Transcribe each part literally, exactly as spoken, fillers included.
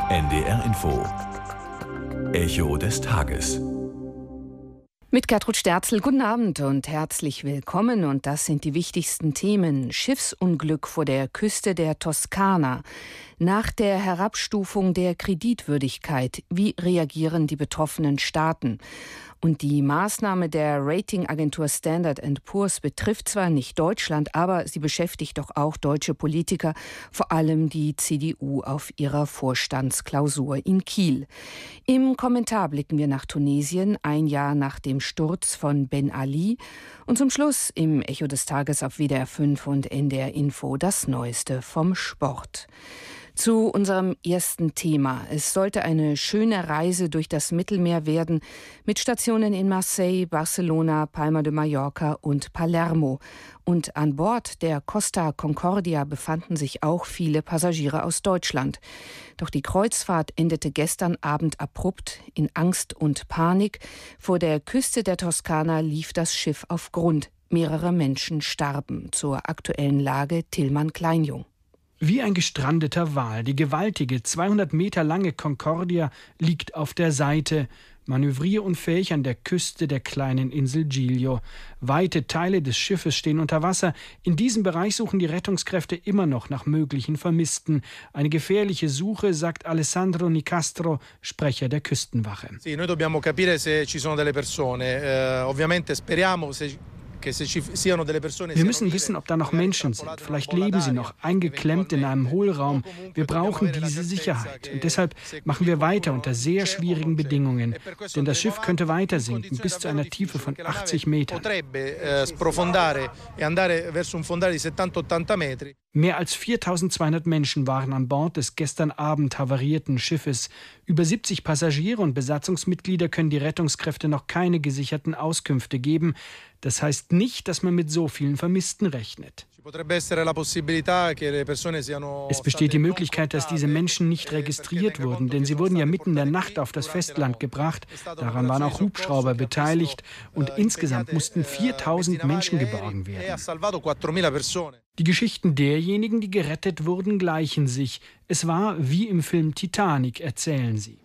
N D R Info. Echo des Tages. Mit Gertrud Sterzel, guten Abend und herzlich willkommen. Und das sind die wichtigsten Themen. Schiffsunglück vor der Küste der Toskana. Nach der Herabstufung der Kreditwürdigkeit, wie reagieren die betroffenen Staaten? Und die Maßnahme der Ratingagentur Standard and Poor's betrifft zwar nicht Deutschland, aber sie beschäftigt doch auch deutsche Politiker, vor allem die C D U auf ihrer Vorstandsklausur in Kiel. Im Kommentar blicken wir nach Tunesien, ein Jahr nach dem Sturz von Ben Ali. Und zum Schluss im Echo des Tages auf W D R fünf und N D R Info das Neueste vom Sport. Zu unserem ersten Thema. Es sollte eine schöne Reise durch das Mittelmeer werden, mit Stationen in Marseille, Barcelona, Palma de Mallorca und Palermo. Und an Bord der Costa Concordia befanden sich auch viele Passagiere aus Deutschland. Doch die Kreuzfahrt endete gestern Abend abrupt in Angst und Panik. Vor der Küste der Toskana lief das Schiff auf Grund. Mehrere Menschen starben. Zur aktuellen Lage Tillmann Kleinjung. Wie ein gestrandeter Wal. Die gewaltige, zweihundert Meter lange Concordia liegt auf der Seite, manövrierunfähig an der Küste der kleinen Insel Giglio. Weite Teile des Schiffes stehen unter Wasser. In diesem Bereich suchen die Rettungskräfte immer noch nach möglichen Vermissten. Eine gefährliche Suche, sagt Alessandro Nicastro, Sprecher der Küstenwache. Sì, noi dobbiamo capire se ci sono delle persone. Eh, ovviamente speriamo se Wir müssen wissen, ob da noch Menschen sind. Vielleicht leben sie noch, eingeklemmt in einem Hohlraum. Wir brauchen diese Sicherheit. Und deshalb machen wir weiter unter sehr schwierigen Bedingungen. Denn das Schiff könnte weiter sinken, bis zu einer Tiefe von achtzig Metern. Mehr als viertausendzweihundert Menschen waren an Bord des gestern Abend havarierten Schiffes. Über siebzig Passagiere und Besatzungsmitglieder können die Rettungskräfte noch keine gesicherten Auskünfte geben. Das heißt nicht, dass man mit so vielen Vermissten rechnet. Es besteht die Möglichkeit, dass diese Menschen nicht registriert wurden, denn sie wurden ja mitten in der Nacht auf das Festland gebracht. Daran waren auch Hubschrauber beteiligt und insgesamt mussten viertausend Menschen geborgen werden. Die Geschichten derjenigen, die gerettet wurden, gleichen sich. Es war wie im Film Titanic, erzählen sie.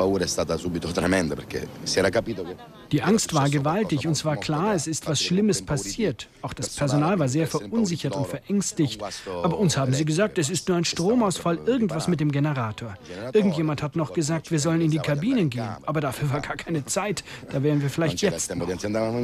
Die Angst war gewaltig, uns war klar, es ist was Schlimmes passiert. Auch das Personal war sehr verunsichert und verängstigt. Aber uns haben sie gesagt, es ist nur ein Stromausfall, irgendwas mit dem Generator. Irgendjemand hat noch gesagt, wir sollen in die Kabinen gehen. Aber dafür war gar keine Zeit, da wären wir vielleicht jetzt noch.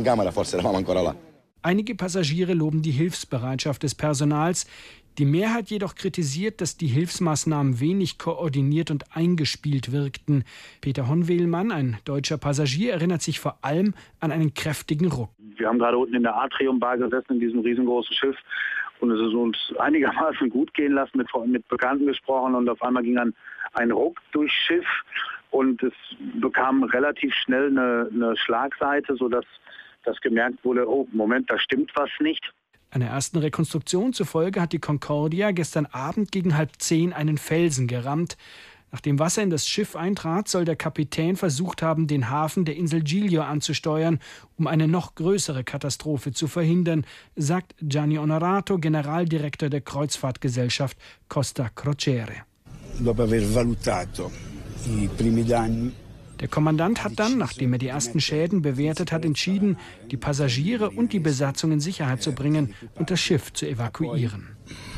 Einige Passagiere loben die Hilfsbereitschaft des Personals. Die Mehrheit jedoch kritisiert, dass die Hilfsmaßnahmen wenig koordiniert und eingespielt wirkten. Peter Honwehlmann, ein deutscher Passagier, erinnert sich vor allem an einen kräftigen Ruck. Wir haben gerade unten in der Atriumbar gesessen, in diesem riesengroßen Schiff. Und es ist uns einigermaßen gut gehen lassen, mit, mit Bekannten gesprochen. Und auf einmal ging ein, ein Ruck durchs Schiff. Und es bekam relativ schnell eine, eine Schlagseite, sodass das gemerkt wurde, oh, Moment, da stimmt was nicht. Einer ersten Rekonstruktion zufolge hat die Concordia gestern Abend gegen halb zehn einen Felsen gerammt. Nachdem Wasser in das Schiff eintrat, soll der Kapitän versucht haben, den Hafen der Insel Giglio anzusteuern, um eine noch größere Katastrophe zu verhindern, sagt Gianni Onorato, Generaldirektor der Kreuzfahrtgesellschaft Costa Crociere. Dopo aver valutato i primi danni. Der Kommandant hat dann, nachdem er die ersten Schäden bewertet hat, entschieden, die Passagiere und die Besatzung in Sicherheit zu bringen und das Schiff zu evakuieren.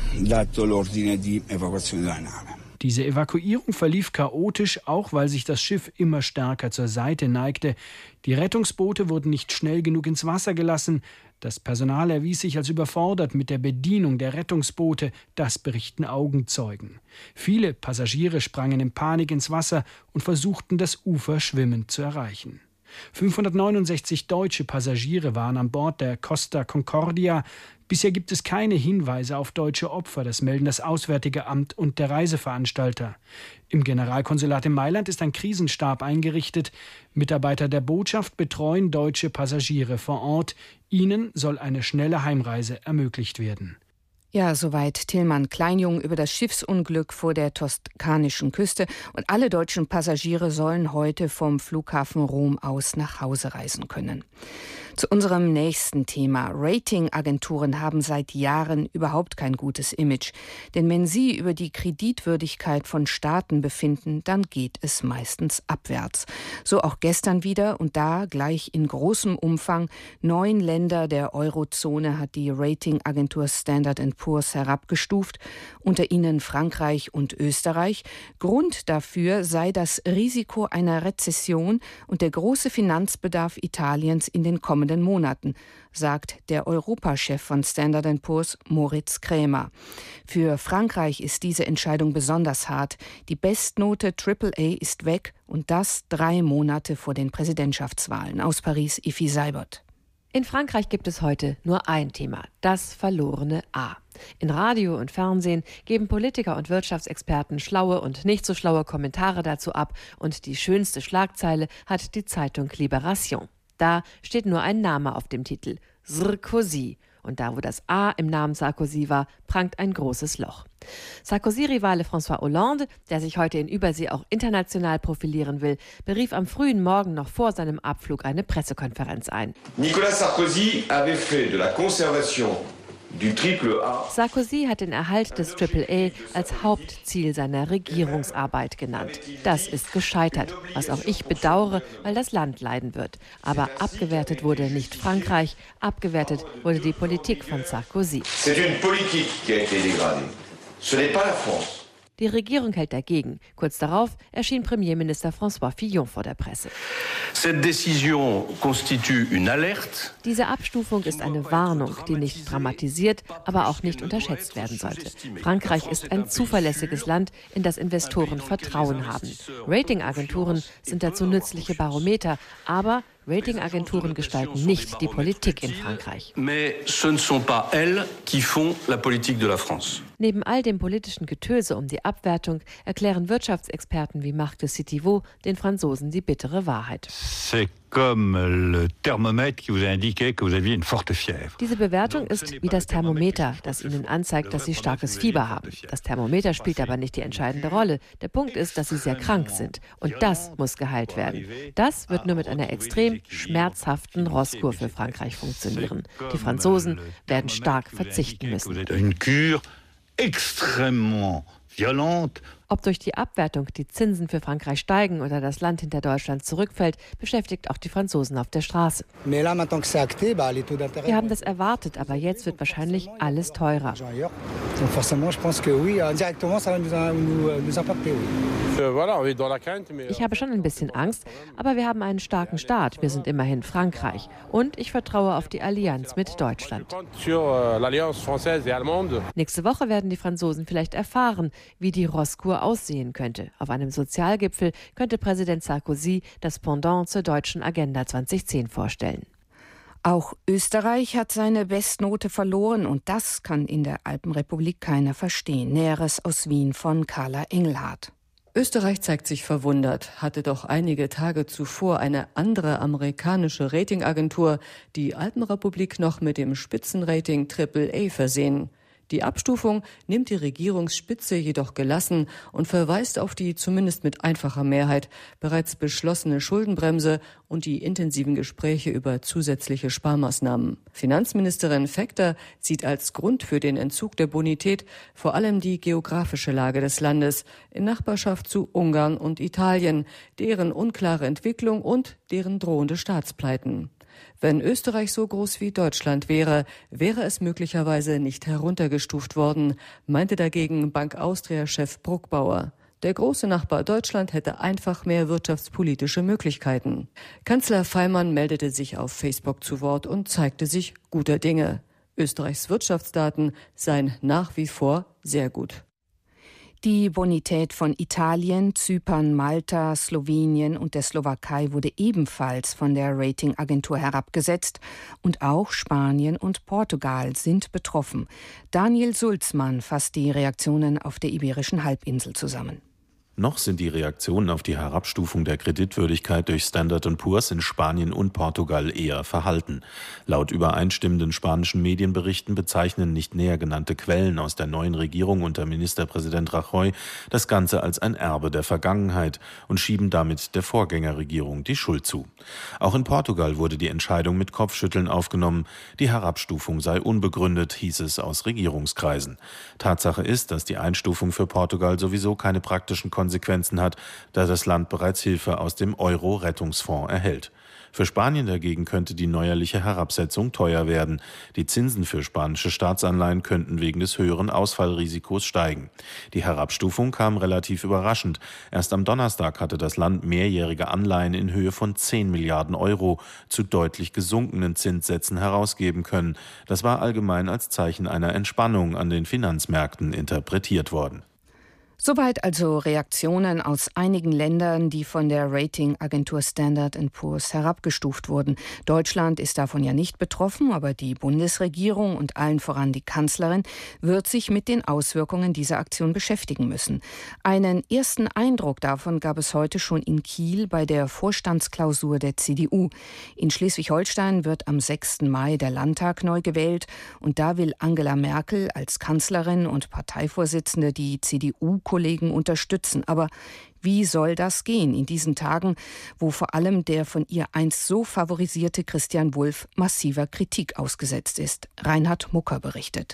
Diese Evakuierung verlief chaotisch, auch weil sich das Schiff immer stärker zur Seite neigte. Die Rettungsboote wurden nicht schnell genug ins Wasser gelassen. Das Personal erwies sich als überfordert mit der Bedienung der Rettungsboote, das berichten Augenzeugen. Viele Passagiere sprangen in Panik ins Wasser und versuchten, das Ufer schwimmend zu erreichen. fünfhundertneunundsechzig deutsche Passagiere waren an Bord der Costa Concordia. Bisher gibt es keine Hinweise auf deutsche Opfer, das melden das Auswärtige Amt und der Reiseveranstalter. Im Generalkonsulat in Mailand ist ein Krisenstab eingerichtet. Mitarbeiter der Botschaft betreuen deutsche Passagiere vor Ort. Ihnen soll eine schnelle Heimreise ermöglicht werden. Ja, soweit Tillmann Kleinjung über das Schiffsunglück vor der toskanischen Küste. Und alle deutschen Passagiere sollen heute vom Flughafen Rom aus nach Hause reisen können. Zu unserem nächsten Thema. Ratingagenturen haben seit Jahren überhaupt kein gutes Image. Denn wenn sie über die Kreditwürdigkeit von Staaten befinden, dann geht es meistens abwärts. So auch gestern wieder und da gleich in großem Umfang. Neun Länder der Eurozone hat die Ratingagentur Standard and Poor's herabgestuft, unter ihnen Frankreich und Österreich. Grund dafür sei das Risiko einer Rezession und der große Finanzbedarf Italiens in den kommenden Monaten, sagt der Europachef von Standard and Poor's, Moritz Krämer. Für Frankreich ist diese Entscheidung besonders hart. Die Bestnote Triple A ist weg und das drei Monate vor den Präsidentschaftswahlen. Aus Paris, Ifi Seibert. In Frankreich gibt es heute nur ein Thema, das verlorene A. In Radio und Fernsehen geben Politiker und Wirtschaftsexperten schlaue und nicht so schlaue Kommentare dazu ab und die schönste Schlagzeile hat die Zeitung Libération. Da steht nur ein Name auf dem Titel, Sarkozy. Und da, wo das A im Namen Sarkozy war, prangt ein großes Loch. Sarkozy-Rivale François Hollande, der sich heute in Übersee auch international profilieren will, berief am frühen Morgen noch vor seinem Abflug eine Pressekonferenz ein. Nicolas Sarkozy avait fait de la conservation du Triple A. Sarkozy hat den Erhalt des Triple A als Hauptziel seiner Regierungsarbeit genannt. Das ist gescheitert, was auch ich bedauere, weil das Land leiden wird. Aber abgewertet wurde nicht Frankreich, abgewertet wurde die Politik von Sarkozy. C'est une politique qui a été dégradée. Ce n'est pas la France. Die Regierung hält dagegen. Kurz darauf erschien Premierminister François Fillon vor der Presse. Cette décision constitue une alerte. Diese Abstufung ist eine Warnung, die nicht dramatisiert, aber auch nicht unterschätzt werden sollte. Frankreich ist ein zuverlässiges Land, in das Investoren Vertrauen haben. Ratingagenturen sind dazu nützliche Barometer, aber Ratingagenturen gestalten nicht die Politik in Frankreich. Mais ce ne sont pas elles qui font la politique de la France. Neben all dem politischen Getöse um die Abwertung erklären Wirtschaftsexperten wie Marc de Citiveau den Franzosen die bittere Wahrheit. C'est comme le thermomètre qui vous indiquait que vous aviez une forte fièvre. Diese Bewertung ist wie das Thermometer, das Ihnen anzeigt, dass Sie starkes Fieber haben. Das Thermometer spielt aber nicht die entscheidende Rolle. Der Punkt ist, dass Sie sehr krank sind. Und das muss geheilt werden. Das wird nur mit einer extrem schmerzhaften Rosskur für Frankreich funktionieren. Die Franzosen werden stark verzichten müssen. Une cure extrêmement violente. Ob durch die Abwertung die Zinsen für Frankreich steigen oder das Land hinter Deutschland zurückfällt, beschäftigt auch die Franzosen auf der Straße. Wir haben das erwartet, aber jetzt wird wahrscheinlich alles teurer. Ich habe schon ein bisschen Angst, aber wir haben einen starken Staat. Wir sind immerhin Frankreich. Und ich vertraue auf die Allianz mit Deutschland. Nächste Woche werden die Franzosen vielleicht erfahren, wie die Rosskur aussehen könnte. Auf einem Sozialgipfel könnte Präsident Sarkozy das Pendant zur deutschen Agenda zweitausendzehn vorstellen. Auch Österreich hat seine Bestnote verloren und das kann in der Alpenrepublik keiner verstehen. Näheres aus Wien von Carla Engelhardt. Österreich zeigt sich verwundert, hatte doch einige Tage zuvor eine andere amerikanische Ratingagentur die Alpenrepublik noch mit dem Spitzenrating Triple A versehen. Die Abstufung nimmt die Regierungsspitze jedoch gelassen und verweist auf die zumindest mit einfacher Mehrheit bereits beschlossene Schuldenbremse und die intensiven Gespräche über zusätzliche Sparmaßnahmen. Finanzministerin Vector sieht als Grund für den Entzug der Bonität vor allem die geografische Lage des Landes in Nachbarschaft zu Ungarn und Italien, deren unklare Entwicklung und deren drohende Staatspleiten. Wenn Österreich so groß wie Deutschland wäre, wäre es möglicherweise nicht heruntergestuft worden, meinte dagegen Bank Austria-Chef Bruckbauer. Der große Nachbar Deutschland hätte einfach mehr wirtschaftspolitische Möglichkeiten. Kanzler Faymann meldete sich auf Facebook zu Wort und zeigte sich guter Dinge. Österreichs Wirtschaftsdaten seien nach wie vor sehr gut. Die Bonität von Italien, Zypern, Malta, Slowenien und der Slowakei wurde ebenfalls von der Ratingagentur herabgesetzt. Und auch Spanien und Portugal sind betroffen. Daniel Sulzmann fasst die Reaktionen auf der Iberischen Halbinsel zusammen. Noch sind die Reaktionen auf die Herabstufung der Kreditwürdigkeit durch Standard and Poor's in Spanien und Portugal eher verhalten. Laut übereinstimmenden spanischen Medienberichten bezeichnen nicht näher genannte Quellen aus der neuen Regierung unter Ministerpräsident Rajoy das Ganze als ein Erbe der Vergangenheit und schieben damit der Vorgängerregierung die Schuld zu. Auch in Portugal wurde die Entscheidung mit Kopfschütteln aufgenommen. Die Herabstufung sei unbegründet, hieß es aus Regierungskreisen. Tatsache ist, dass die Einstufung für Portugal sowieso keine praktischen Konsequenzen hat, da das Land bereits Hilfe aus dem Euro-Rettungsfonds erhält. Für Spanien dagegen könnte die neuerliche Herabsetzung teuer werden. Die Zinsen für spanische Staatsanleihen könnten wegen des höheren Ausfallrisikos steigen. Die Herabstufung kam relativ überraschend. Erst am Donnerstag hatte das Land mehrjährige Anleihen in Höhe von zehn Milliarden Euro zu deutlich gesunkenen Zinssätzen herausgeben können. Das war allgemein als Zeichen einer Entspannung an den Finanzmärkten interpretiert worden. Soweit also Reaktionen aus einigen Ländern, die von der Ratingagentur Standard and Poor's herabgestuft wurden. Deutschland ist davon ja nicht betroffen, aber die Bundesregierung und allen voran die Kanzlerin wird sich mit den Auswirkungen dieser Aktion beschäftigen müssen. Einen ersten Eindruck davon gab es heute schon in Kiel bei der Vorstandsklausur der C D U. In Schleswig-Holstein wird am sechsten Mai der Landtag neu gewählt und da will Angela Merkel als Kanzlerin und Parteivorsitzende die C D U Kollegen unterstützen. Aber wie soll das gehen in diesen Tagen, wo vor allem der von ihr einst so favorisierte Christian Wulff massiver Kritik ausgesetzt ist? Reinhard Mucker berichtet.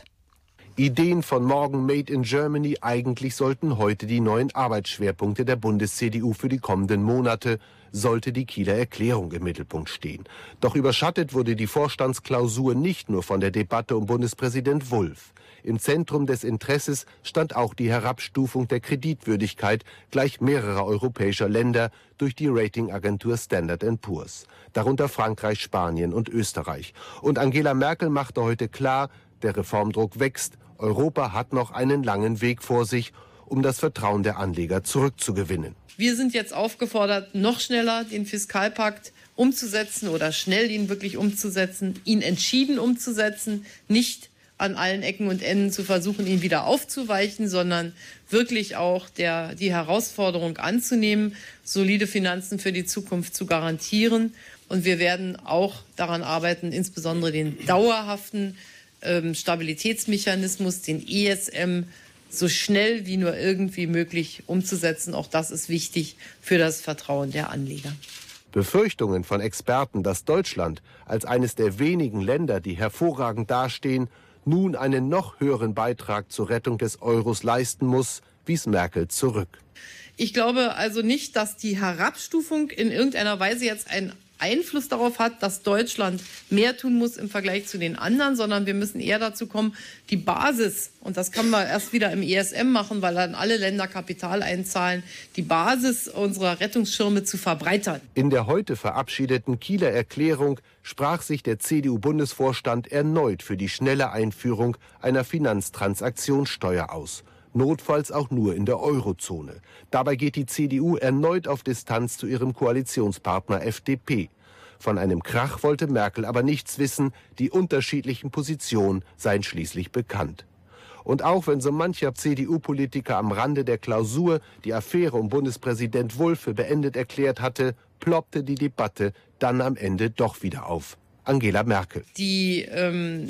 Ideen von morgen Made in Germany, eigentlich sollten heute die neuen Arbeitsschwerpunkte der Bundes-C D U für die kommenden Monate, sollte die Kieler Erklärung im Mittelpunkt stehen. Doch überschattet wurde die Vorstandsklausur nicht nur von der Debatte um Bundespräsident Wulff. Im Zentrum des Interesses stand auch die Herabstufung der Kreditwürdigkeit gleich mehrerer europäischer Länder durch die Ratingagentur Standard and Poor's, darunter Frankreich, Spanien und Österreich. Und Angela Merkel machte heute klar, der Reformdruck wächst, Europa hat noch einen langen Weg vor sich, um das Vertrauen der Anleger zurückzugewinnen. Wir sind jetzt aufgefordert, noch schneller den Fiskalpakt umzusetzen oder schnell ihn wirklich umzusetzen, ihn entschieden umzusetzen, nicht an allen Ecken und Enden zu versuchen, ihn wieder aufzuweichen, sondern wirklich auch der, die Herausforderung anzunehmen, solide Finanzen für die Zukunft zu garantieren. Und wir werden auch daran arbeiten, insbesondere den dauerhaften ähm, Stabilitätsmechanismus, den E S M, so schnell wie nur irgendwie möglich umzusetzen. Auch das ist wichtig für das Vertrauen der Anleger. Befürchtungen von Experten, dass Deutschland als eines der wenigen Länder, die hervorragend dastehen, nun einen noch höheren Beitrag zur Rettung des Euros leisten muss, wies Merkel zurück. Ich glaube also nicht, dass die Herabstufung in irgendeiner Weise jetzt einen Einfluss darauf hat, dass Deutschland mehr tun muss im Vergleich zu den anderen, sondern wir müssen eher dazu kommen, die Basis, und das kann man erst wieder im E S M machen, weil dann alle Länder Kapital einzahlen, die Basis unserer Rettungsschirme zu verbreitern. In der heute verabschiedeten Kieler Erklärung sprach sich der C D U-Bundesvorstand erneut für die schnelle Einführung einer Finanztransaktionssteuer aus. Notfalls auch nur in der Eurozone. Dabei geht die C D U erneut auf Distanz zu ihrem Koalitionspartner F D P. Von einem Krach wollte Merkel aber nichts wissen, die unterschiedlichen Positionen seien schließlich bekannt. Und auch wenn so mancher C D U-Politiker am Rande der Klausur die Affäre um Bundespräsident Wulff für beendet erklärt hatte, ploppte die Debatte dann am Ende doch wieder auf. Angela Merkel. Die ähm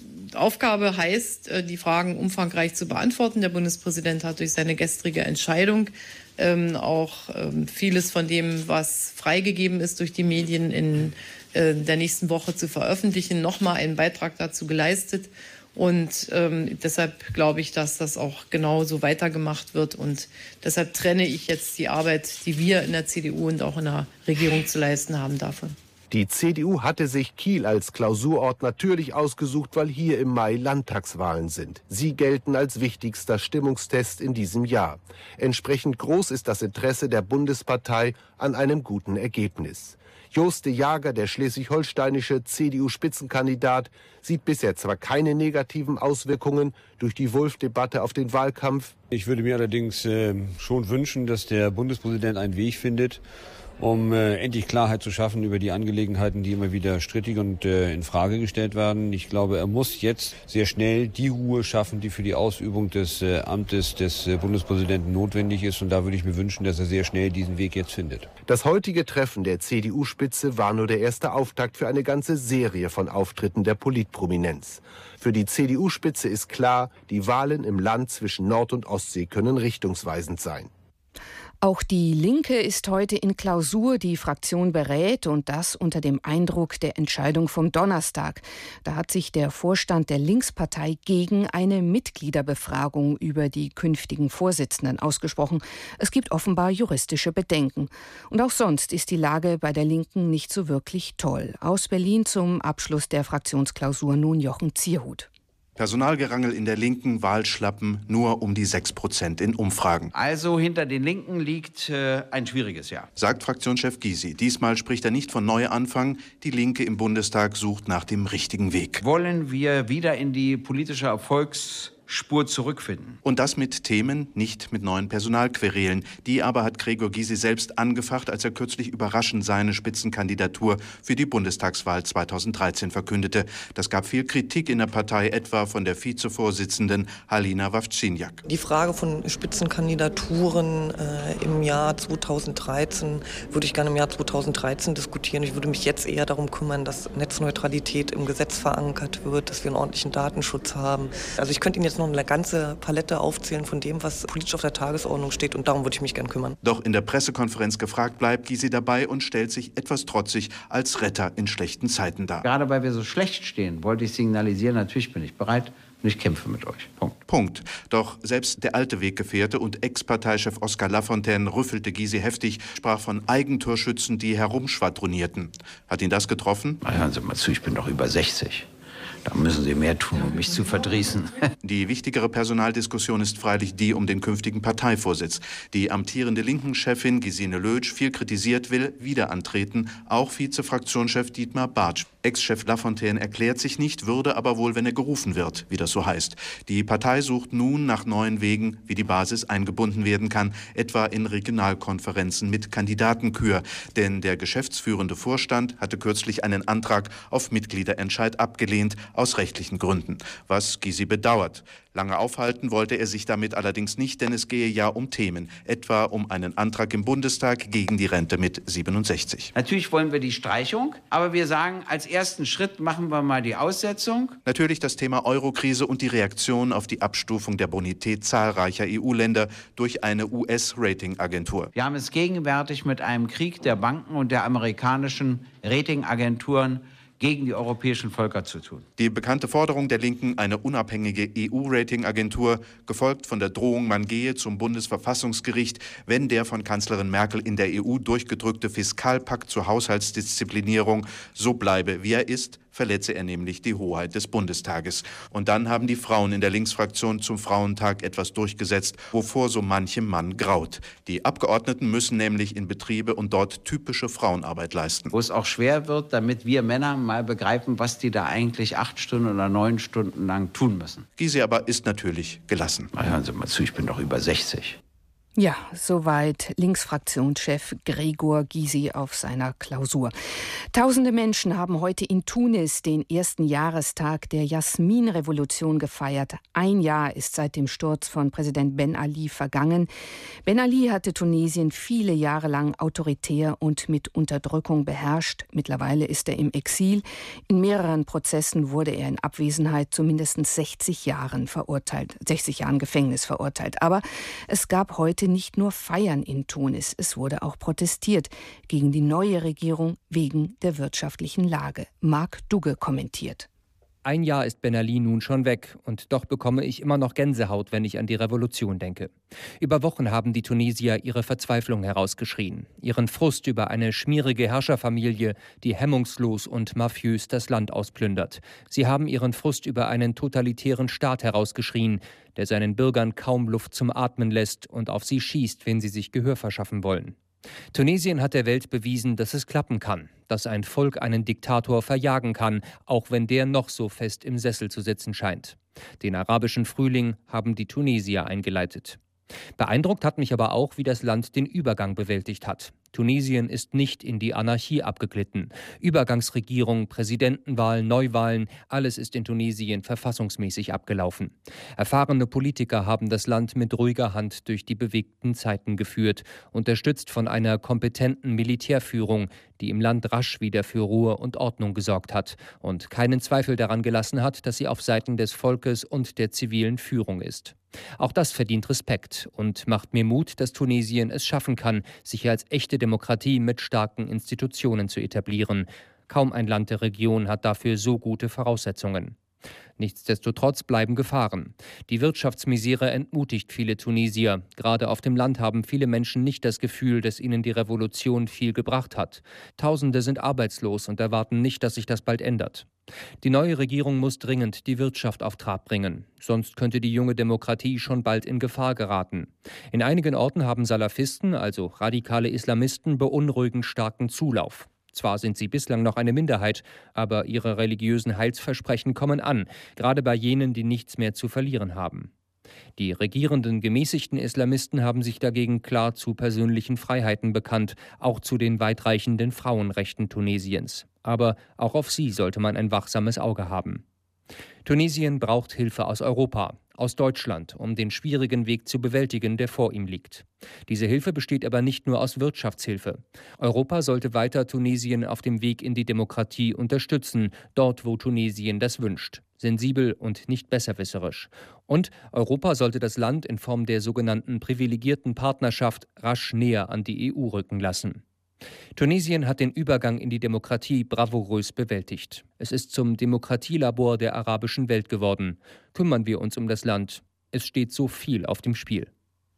Aufgabe heißt, die Fragen umfangreich zu beantworten. Der Bundespräsident hat durch seine gestrige Entscheidung ähm, auch ähm, vieles von dem, was freigegeben ist, durch die Medien in äh, der nächsten Woche zu veröffentlichen, nochmal einen Beitrag dazu geleistet. Und ähm, deshalb glaube ich, dass das auch genau so weitergemacht wird. Und deshalb trenne ich jetzt die Arbeit, die wir in der C D U und auch in der Regierung zu leisten haben, davon. Die C D U hatte sich Kiel als Klausurort natürlich ausgesucht, weil hier im Mai Landtagswahlen sind. Sie gelten als wichtigster Stimmungstest in diesem Jahr. Entsprechend groß ist das Interesse der Bundespartei an einem guten Ergebnis. Jost de Jager, der schleswig-holsteinische C D U-Spitzenkandidat, sieht bisher zwar keine negativen Auswirkungen durch die Wulff-Debatte auf den Wahlkampf. Ich würde mir allerdings äh, schon wünschen, dass der Bundespräsident einen Weg findet, um äh, endlich Klarheit zu schaffen über die Angelegenheiten, die immer wieder strittig und äh, in Frage gestellt werden. Ich glaube, er muss jetzt sehr schnell die Ruhe schaffen, die für die Ausübung des äh, Amtes des äh, Bundespräsidenten notwendig ist. Und da würde ich mir wünschen, dass er sehr schnell diesen Weg jetzt findet. Das heutige Treffen der C D U-Spitze war nur der erste Auftakt für eine ganze Serie von Auftritten der Politprominenz. Für die C D U-Spitze ist klar, die Wahlen im Land zwischen Nord- und Ostsee können richtungsweisend sein. Auch die Linke ist heute in Klausur. Die Fraktion berät, und das unter dem Eindruck der Entscheidung vom Donnerstag. Da hat sich der Vorstand der Linkspartei gegen eine Mitgliederbefragung über die künftigen Vorsitzenden ausgesprochen. Es gibt offenbar juristische Bedenken. Und auch sonst ist die Lage bei der Linken nicht so wirklich toll. Aus Berlin zum Abschluss der Fraktionsklausur nun Jochen Zierhut. Personalgerangel in der Linken, Wahlschlappen nur um die sechs Prozent in Umfragen. Also hinter den Linken liegt äh, ein schwieriges Jahr, sagt Fraktionschef Gysi. Diesmal spricht er nicht von Neuanfang. Die Linke im Bundestag sucht nach dem richtigen Weg. Wollen wir wieder in die politische Erfolgs Spur zurückfinden. Und das mit Themen, nicht mit neuen Personalquerelen. Die aber hat Gregor Gysi selbst angefacht, als er kürzlich überraschend seine Spitzenkandidatur für die Bundestagswahl zweitausenddreizehn verkündete. Das gab viel Kritik in der Partei, etwa von der Vizevorsitzenden Halina Wawrzyniak. Die Frage von Spitzenkandidaturen äh, im Jahr zweitausenddreizehn würde ich gerne im Jahr zweitausenddreizehn diskutieren. Ich würde mich jetzt eher darum kümmern, dass Netzneutralität im Gesetz verankert wird, dass wir einen ordentlichen Datenschutz haben. Also ich könnte Ihnen jetzt noch eine ganze Palette aufzählen von dem, was politisch auf der Tagesordnung steht, und darum würde ich mich gern kümmern. Doch in der Pressekonferenz gefragt bleibt Gysi dabei und stellt sich etwas trotzig als Retter in schlechten Zeiten dar. Gerade weil wir so schlecht stehen, wollte ich signalisieren, natürlich bin ich bereit und ich kämpfe mit euch. Punkt. Punkt. Doch selbst der alte Weggefährte und Ex-Parteichef Oskar Lafontaine rüffelte Gysi heftig, sprach von Eigentorschützen, die herumschwadronierten. Hat ihn das getroffen? Na, hören Sie mal zu, ich bin doch über sechzig. Da müssen Sie mehr tun, um mich zu verdrießen. Die wichtigere Personaldiskussion ist freilich die um den künftigen Parteivorsitz. Die amtierende Linken-Chefin Gesine Lötsch, viel kritisiert, will wieder antreten. Auch Vize-Fraktionschef Dietmar Bartsch. Ex-Chef Lafontaine erklärt sich nicht, würde aber wohl, wenn er gerufen wird, wie das so heißt. Die Partei sucht nun nach neuen Wegen, wie die Basis eingebunden werden kann, etwa in Regionalkonferenzen mit Kandidatenkür. Denn der geschäftsführende Vorstand hatte kürzlich einen Antrag auf Mitgliederentscheid abgelehnt, aus rechtlichen Gründen, was Gysi bedauert. Lange aufhalten wollte er sich damit allerdings nicht, denn es gehe ja um Themen, etwa um einen Antrag im Bundestag gegen die Rente mit siebenundsechzig. Natürlich wollen wir die Streichung, aber wir sagen, als ersten Schritt machen wir mal die Aussetzung. Natürlich das Thema Eurokrise und die Reaktion auf die Abstufung der Bonität zahlreicher E U-Länder durch eine U S-Ratingagentur. Wir haben es gegenwärtig mit einem Krieg der Banken und der amerikanischen Ratingagenturen gegen die europäischen Völker zu tun. Die bekannte Forderung der Linken, eine unabhängige E U-Ratingagentur, gefolgt von der Drohung, man gehe zum Bundesverfassungsgericht, wenn der von Kanzlerin Merkel in der E U durchgedrückte Fiskalpakt zur Haushaltsdisziplinierung so bleibe, wie er ist, verletze er nämlich die Hoheit des Bundestages. Und dann haben die Frauen in der Linksfraktion zum Frauentag etwas durchgesetzt, wovor so manchem Mann graut. Die Abgeordneten müssen nämlich in Betriebe und dort typische Frauenarbeit leisten. Wo es auch schwer wird, damit wir Männer mal begreifen, was die da eigentlich acht Stunden oder neun Stunden lang tun müssen. Gysi aber ist natürlich gelassen. Na, hören Sie mal zu, ich bin doch über sechzig. Ja, soweit Linksfraktionschef Gregor Gysi auf seiner Klausur. Tausende Menschen haben heute in Tunis den ersten Jahrestag der Jasmin-Revolution gefeiert. Ein Jahr ist seit dem Sturz von Präsident Ben Ali vergangen. Ben Ali hatte Tunesien viele Jahre lang autoritär und mit Unterdrückung beherrscht. Mittlerweile ist er im Exil. In mehreren Prozessen wurde er in Abwesenheit zu mindestens sechzig Jahren verurteilt, sechzig Jahren Gefängnis verurteilt. Aber es gab heute nicht nur Feiern in Tunis, es wurde auch protestiert gegen die neue Regierung wegen der wirtschaftlichen Lage. Marc Dugge kommentiert. Ein Jahr ist Ben Ali nun schon weg und doch bekomme ich immer noch Gänsehaut, wenn ich an die Revolution denke. Über Wochen haben die Tunesier ihre Verzweiflung herausgeschrien, ihren Frust über eine schmierige Herrscherfamilie, die hemmungslos und mafiös das Land ausplündert. Sie haben ihren Frust über einen totalitären Staat herausgeschrien, der seinen Bürgern kaum Luft zum Atmen lässt und auf sie schießt, wenn sie sich Gehör verschaffen wollen. Tunesien hat der Welt bewiesen, dass es klappen kann, dass ein Volk einen Diktator verjagen kann, auch wenn der noch so fest im Sessel zu sitzen scheint. Den arabischen Frühling haben die Tunesier eingeleitet. Beeindruckt hat mich aber auch, wie das Land den Übergang bewältigt hat. Tunesien ist nicht in die Anarchie abgeglitten. Übergangsregierung, Präsidentenwahlen, Neuwahlen, alles ist in Tunesien verfassungsmäßig abgelaufen. Erfahrene Politiker haben das Land mit ruhiger Hand durch die bewegten Zeiten geführt, unterstützt von einer kompetenten Militärführung, die im Land rasch wieder für Ruhe und Ordnung gesorgt hat und keinen Zweifel daran gelassen hat, dass sie auf Seiten des Volkes und der zivilen Führung ist. Auch das verdient Respekt und macht mir Mut, dass Tunesien es schaffen kann, sich als echte Demokratie mit starken Institutionen zu etablieren. Kaum ein Land der Region hat dafür so gute Voraussetzungen. Nichtsdestotrotz bleiben Gefahren. Die Wirtschaftsmisere entmutigt viele Tunesier. Gerade auf dem Land haben viele Menschen nicht das Gefühl, dass ihnen die Revolution viel gebracht hat. Tausende sind arbeitslos und erwarten nicht, dass sich das bald ändert. Die neue Regierung muss dringend die Wirtschaft auf Trab bringen. Sonst könnte die junge Demokratie schon bald in Gefahr geraten. In einigen Orten haben Salafisten, also radikale Islamisten, beunruhigend starken Zulauf. Zwar sind sie bislang noch eine Minderheit, aber ihre religiösen Heilsversprechen kommen an, gerade bei jenen, die nichts mehr zu verlieren haben. Die regierenden gemäßigten Islamisten haben sich dagegen klar zu persönlichen Freiheiten bekannt, auch zu den weitreichenden Frauenrechten Tunesiens. Aber auch auf sie sollte man ein wachsames Auge haben. Tunesien braucht Hilfe aus Europa, aus Deutschland, um den schwierigen Weg zu bewältigen, der vor ihm liegt. Diese Hilfe besteht aber nicht nur aus Wirtschaftshilfe. Europa sollte weiter Tunesien auf dem Weg in die Demokratie unterstützen, dort wo Tunesien das wünscht. Sensibel und nicht besserwisserisch. Und Europa sollte das Land in Form der sogenannten privilegierten Partnerschaft rasch näher an die E U rücken lassen. Tunesien hat den Übergang in die Demokratie bravourös bewältigt. Es ist zum Demokratielabor der arabischen Welt geworden. Kümmern wir uns um das Land. Es steht so viel auf dem Spiel.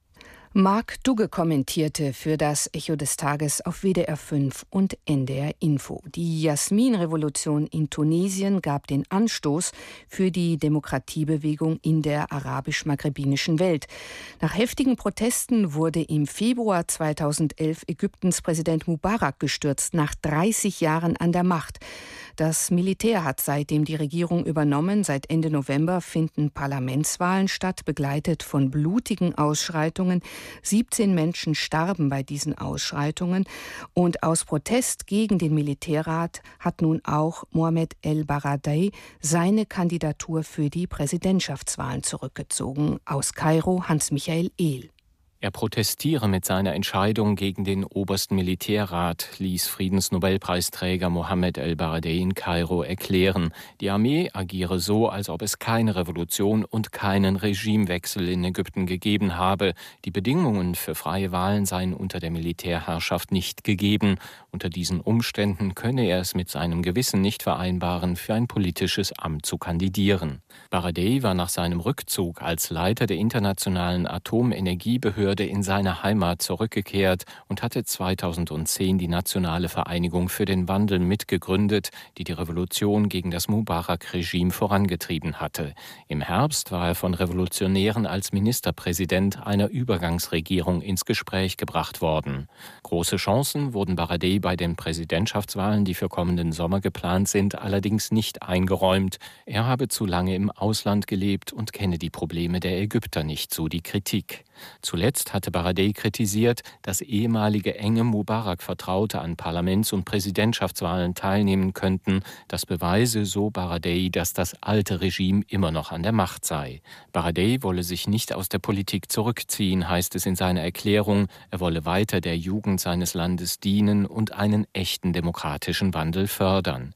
Marc Dugge kommentierte für das Echo des Tages auf W D R fünf und N D R Info. Die Jasmin-Revolution in Tunesien gab den Anstoß für die Demokratiebewegung in der arabisch-maghrebinischen Welt. Nach heftigen Protesten wurde im Februar zweitausendelf Ägyptens Präsident Mubarak gestürzt, nach dreißig Jahren an der Macht. Das Militär hat seitdem die Regierung übernommen. Seit Ende November finden Parlamentswahlen statt, begleitet von blutigen Ausschreitungen. siebzehn Menschen starben bei diesen Ausschreitungen. Und aus Protest gegen den Militärrat hat nun auch Mohamed El Baradei seine Kandidatur für die Präsidentschaftswahlen zurückgezogen. Aus Kairo Hans-Michael Ehl. Er protestiere mit seiner Entscheidung gegen den obersten Militärrat, ließ Friedensnobelpreisträger Mohamed El Baradei in Kairo erklären. Die Armee agiere so, als ob es keine Revolution und keinen Regimewechsel in Ägypten gegeben habe. Die Bedingungen für freie Wahlen seien unter der Militärherrschaft nicht gegeben. Unter diesen Umständen könne er es mit seinem Gewissen nicht vereinbaren, für ein politisches Amt zu kandidieren. Baradei war nach seinem Rückzug als Leiter der internationalen Atomenergiebehörde in seine Heimat zurückgekehrt und hatte zweitausendzehn die Nationale Vereinigung für den Wandel mitgegründet, die die Revolution gegen das Mubarak-Regime vorangetrieben hatte. Im Herbst war er von Revolutionären als Ministerpräsident einer Übergangsregierung ins Gespräch gebracht worden. Große Chancen wurden Baradei bei den Präsidentschaftswahlen, die für kommenden Sommer geplant sind, allerdings nicht eingeräumt. Er habe zu lange im Ausland gelebt und kenne die Probleme der Ägypter nicht, so die Kritik. Zuletzt hatte Baradei kritisiert, dass ehemalige enge Mubarak-Vertraute an Parlaments- und Präsidentschaftswahlen teilnehmen könnten. Das beweise, so Baradei, dass das alte Regime immer noch an der Macht sei. Baradei wolle sich nicht aus der Politik zurückziehen, heißt es in seiner Erklärung. Er wolle weiter der Jugend seines Landes dienen und einen echten demokratischen Wandel fördern.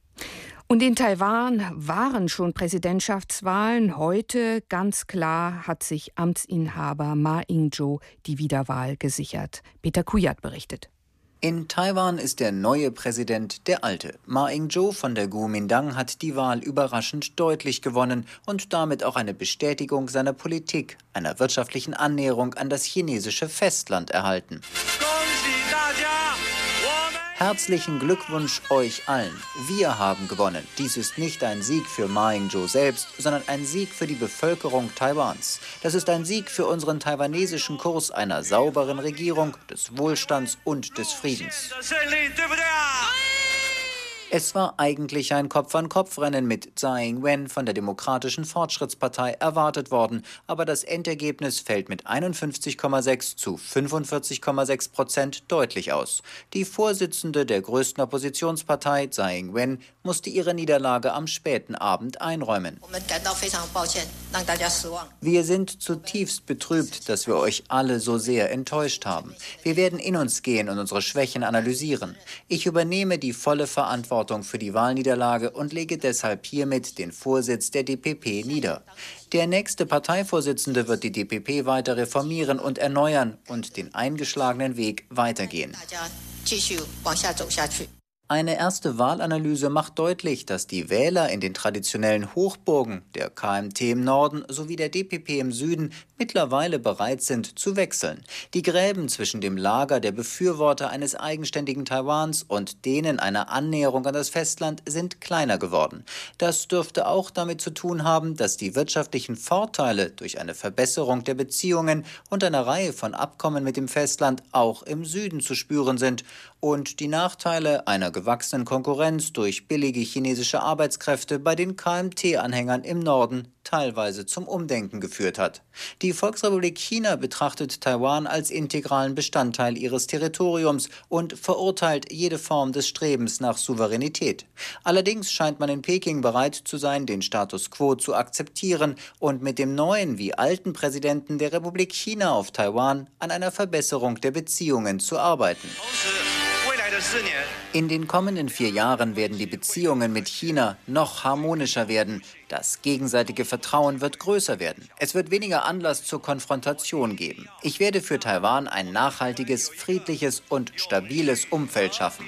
Und in Taiwan waren schon Präsidentschaftswahlen. Heute, ganz klar, hat sich Amtsinhaber Ma Ying-jeou die Wiederwahl gesichert. Peter Kujat berichtet. In Taiwan ist der neue Präsident der alte. Ma Ying-jeou von der Kuomintang hat die Wahl überraschend deutlich gewonnen und damit auch eine Bestätigung seiner Politik, einer wirtschaftlichen Annäherung an das chinesische Festland erhalten. Herzlichen Glückwunsch euch allen. Wir haben gewonnen. Dies ist nicht ein Sieg für Ma Ying-jeou selbst, sondern ein Sieg für die Bevölkerung Taiwans. Das ist ein Sieg für unseren taiwanesischen Kurs einer sauberen Regierung, des Wohlstands und des Friedens. Es war eigentlich ein Kopf-an-Kopf-Rennen mit Tsai Ing-wen von der Demokratischen Fortschrittspartei erwartet worden, aber das Endergebnis fällt mit einundfünfzig Komma sechs zu fünfundvierzig Komma sechs Prozent deutlich aus. Die Vorsitzende der größten Oppositionspartei, Tsai Ing-wen, musste ihre Niederlage am späten Abend einräumen. Wir sind zutiefst betrübt, dass wir euch alle so sehr enttäuscht haben. Wir werden in uns gehen und unsere Schwächen analysieren. Ich übernehme die volle Verantwortung für die Wahlniederlage und lege deshalb hiermit den Vorsitz der D P P nieder. Der nächste Parteivorsitzende wird die D P P weiter reformieren und erneuern und den eingeschlagenen Weg weitergehen. Eine erste Wahlanalyse macht deutlich, dass die Wähler in den traditionellen Hochburgen, der K M T im Norden sowie der D P P im Süden, mittlerweile bereit sind zu wechseln. Die Gräben zwischen dem Lager der Befürworter eines eigenständigen Taiwans und denen einer Annäherung an das Festland sind kleiner geworden. Das dürfte auch damit zu tun haben, dass die wirtschaftlichen Vorteile durch eine Verbesserung der Beziehungen und eine Reihe von Abkommen mit dem Festland auch im Süden zu spüren sind und die Nachteile einer gewachsenen Konkurrenz durch billige chinesische Arbeitskräfte bei den K M T-Anhängern im Norden teilweise zum Umdenken geführt hat. Die Volksrepublik China betrachtet Taiwan als integralen Bestandteil ihres Territoriums und verurteilt jede Form des Strebens nach Souveränität. Allerdings scheint man in Peking bereit zu sein, den Status quo zu akzeptieren und mit dem neuen wie alten Präsidenten der Republik China auf Taiwan an einer Verbesserung der Beziehungen zu arbeiten. In den kommenden vier Jahren werden die Beziehungen mit China noch harmonischer werden. Das gegenseitige Vertrauen wird größer werden. Es wird weniger Anlass zur Konfrontation geben. Ich werde für Taiwan ein nachhaltiges, friedliches und stabiles Umfeld schaffen.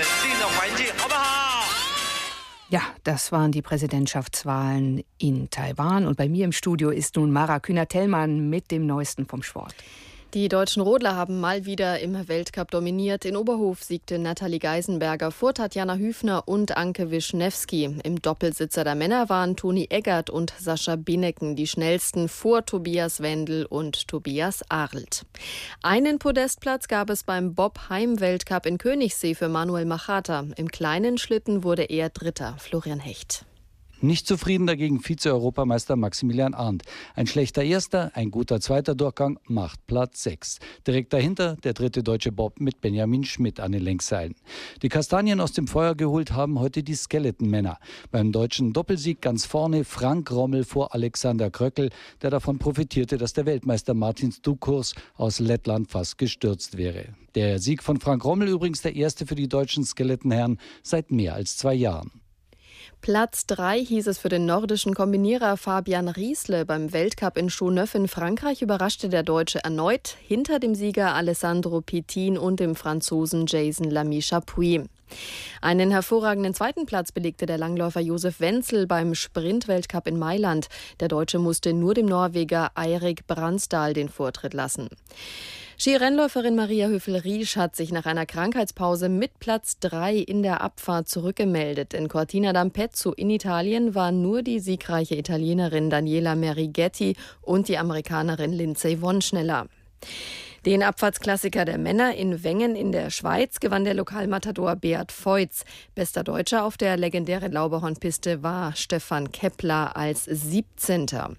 Ja, das waren die Präsidentschaftswahlen in Taiwan. Und bei mir im Studio ist nun Mara Kühner-Tellmann mit dem Neuesten vom Sport. Die deutschen Rodler haben mal wieder im Weltcup dominiert. In Oberhof siegte Nathalie Geisenberger vor Tatjana Hüfner und Anke Wischnewski. Im Doppelsitzer der Männer waren Toni Eggert und Sascha Binneken die schnellsten vor Tobias Wendel und Tobias Arlt. Einen Podestplatz gab es beim Bob-Heim-Weltcup in Königssee für Manuel Machata. Im kleinen Schlitten wurde er Dritter, Florian Hecht. Nicht zufrieden dagegen Vize-Europameister Maximilian Arndt. Ein schlechter erster, ein guter zweiter Durchgang macht Platz sechs. Direkt dahinter der dritte deutsche Bob mit Benjamin Schmidt an den Längsseilen. Die Kastanien aus dem Feuer geholt haben heute die Skeleton-Männer. Beim deutschen Doppelsieg ganz vorne Frank Rommel vor Alexander Kröckel, der davon profitierte, dass der Weltmeister Martin Stūkurs aus Lettland fast gestürzt wäre. Der Sieg von Frank Rommel übrigens der erste für die deutschen Skeletonherren seit mehr als zwei Jahren. Platz drei hieß es für den nordischen Kombinierer Fabian Riesle. Beim Weltcup in Chauneuf in Frankreich überraschte der Deutsche erneut hinter dem Sieger Alessandro Pittin und dem Franzosen Jason Lamy-Chapuis. Einen hervorragenden zweiten Platz belegte der Langläufer Josef Wenzel beim Sprint-Weltcup in Mailand. Der Deutsche musste nur dem Norweger Eirik Bransdal den Vortritt lassen. Skirennläuferin Maria Höfel-Riesch hat sich nach einer Krankheitspause mit Platz drei in der Abfahrt zurückgemeldet. In Cortina d'Ampezzo in Italien waren nur die siegreiche Italienerin Daniela Merighetti und die Amerikanerin Lindsey Vonn schneller. Den Abfahrtsklassiker der Männer in Wengen in der Schweiz gewann der Lokalmatador Beat Feutz. Bester Deutscher auf der legendären Lauberhornpiste war Stefan Kepler als siebzehnter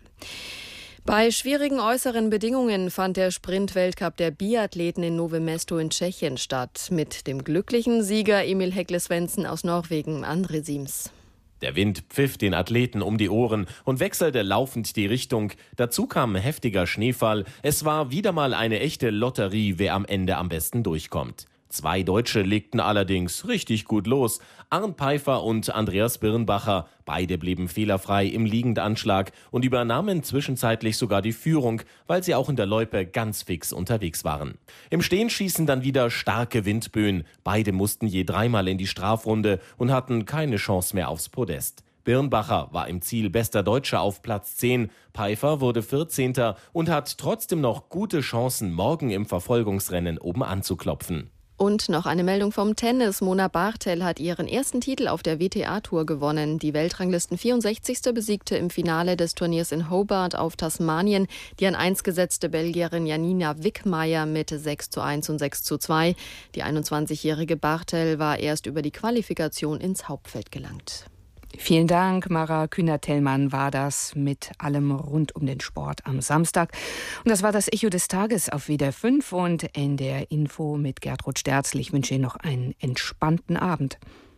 Bei schwierigen äußeren Bedingungen fand der Sprint-Weltcup der Biathleten in Nové Mesto in Tschechien statt. Mit dem glücklichen Sieger Emil Hekle-Svensson aus Norwegen, André Siems. Der Wind pfiff den Athleten um die Ohren und wechselte laufend die Richtung. Dazu kam heftiger Schneefall. Es war wieder mal eine echte Lotterie, wer am Ende am besten durchkommt. Zwei Deutsche legten allerdings richtig gut los. Arnd Peiffer und Andreas Birnbacher. Beide blieben fehlerfrei im Liegendanschlag und übernahmen zwischenzeitlich sogar die Führung, weil sie auch in der Loipe ganz fix unterwegs waren. Im Stehenschießen dann wieder starke Windböen. Beide mussten je dreimal in die Strafrunde und hatten keine Chance mehr aufs Podest. Birnbacher war im Ziel bester Deutscher auf Platz zehn, Peiffer wurde vierzehnter und hat trotzdem noch gute Chancen, morgen im Verfolgungsrennen oben anzuklopfen. Und noch eine Meldung vom Tennis. Mona Barthel hat ihren ersten Titel auf der W T A-Tour gewonnen. Die Weltranglisten vierundsechzigste besiegte im Finale des Turniers in Hobart auf Tasmanien die an eins gesetzte Belgierin Janina Wickmeier mit sechs zu eins und sechs zu zwei. Die einundzwanzigjährige Barthel war erst über die Qualifikation ins Hauptfeld gelangt. Vielen Dank, Mara Kühner-Tellmann war das mit allem rund um den Sport am Samstag. Und das war das Echo des Tages auf W D R fünf und N D R Info mit Gertrud Sterzel. Ich wünsche Ihnen noch einen entspannten Abend.